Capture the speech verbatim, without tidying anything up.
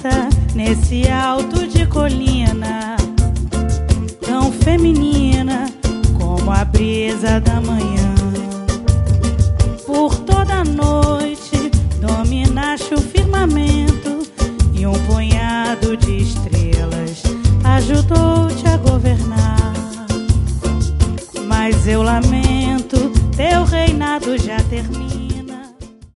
vista nesse alto de colina, tão feminina como a brisa da manhã. Por toda a noite dominaste o firmamento e um punhado de estrelas ajudou-te a governar. Mas eu lamento, teu reinado já termina.